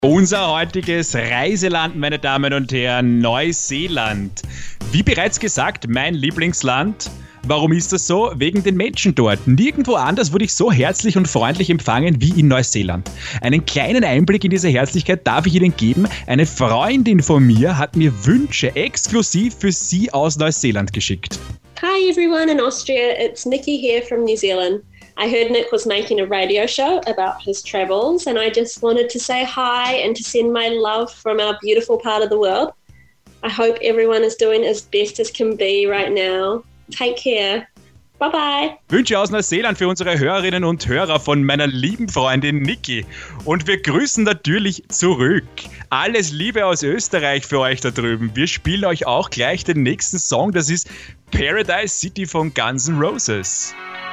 Unser heutiges Reiseland, meine Damen und Herren, Neuseeland. Wie bereits gesagt, mein Lieblingsland. Warum ist das so? Wegen den Menschen dort. Nirgendwo anders wurde ich so herzlich und freundlich empfangen wie in Neuseeland. Einen kleinen Einblick in diese Herzlichkeit darf ich Ihnen geben. Eine Freundin von mir hat mir Wünsche exklusiv für Sie aus Neuseeland geschickt. Hi everyone in Austria, it's Nikki here from New Zealand. I heard Nick was making a radio show about his travels and I just wanted to say hi and to send my love from our beautiful part of the world. I hope everyone is doing as best as can be right now. Take care. Bye-bye. Wünsche aus Neuseeland für unsere Hörerinnen und Hörer von meiner lieben Freundin Niki. Und wir grüßen natürlich zurück. Alles Liebe aus Österreich für euch da drüben. Wir spielen euch auch gleich den nächsten Song. Das ist Paradise City von Guns N' Roses.